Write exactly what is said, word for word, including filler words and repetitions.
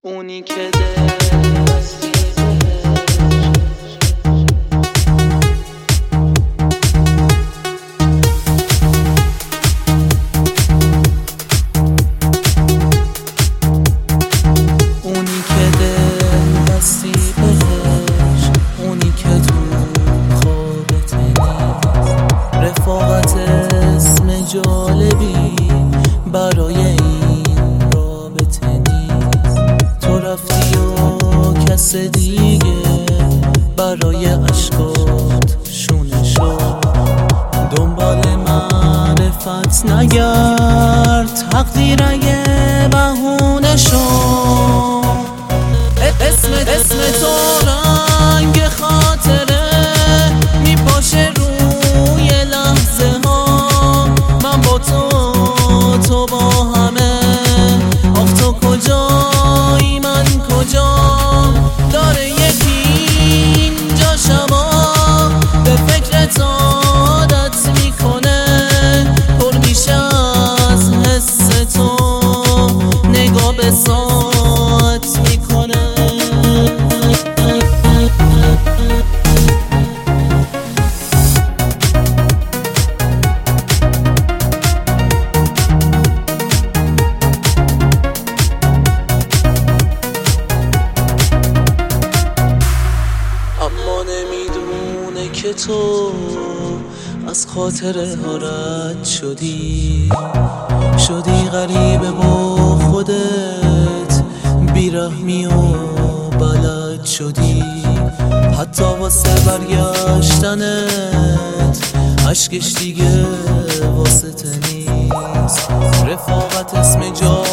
اونی که دل بستی اونی که دل بستی بهش، اونی که تو خوابت نیست. رفاقت اسم جالبی برای این رابطه نیست. تو رفتی و کس دیگه برای عشقات شونه شد. دنبال معرفت نگرد، تقدیر اگه بهونه شد. اسم اسم تو رنگ خاطره میپاشه روی لحظه ها. من با تو تو با همه، آخ تو کجایی من کجام. داره یکی اینجا شبا به فکرت عادت میکنه. پر میشه از حس تو، نگاه به ساعت میکنه. اما نمیدونه که تو از خاطره ها رد شدی. شدی غریبه با خودت، بیرحمی و بلد شدی. حتی واسه برگشتنت عشقش دیگه واسه نیست. رفاقت اسم جا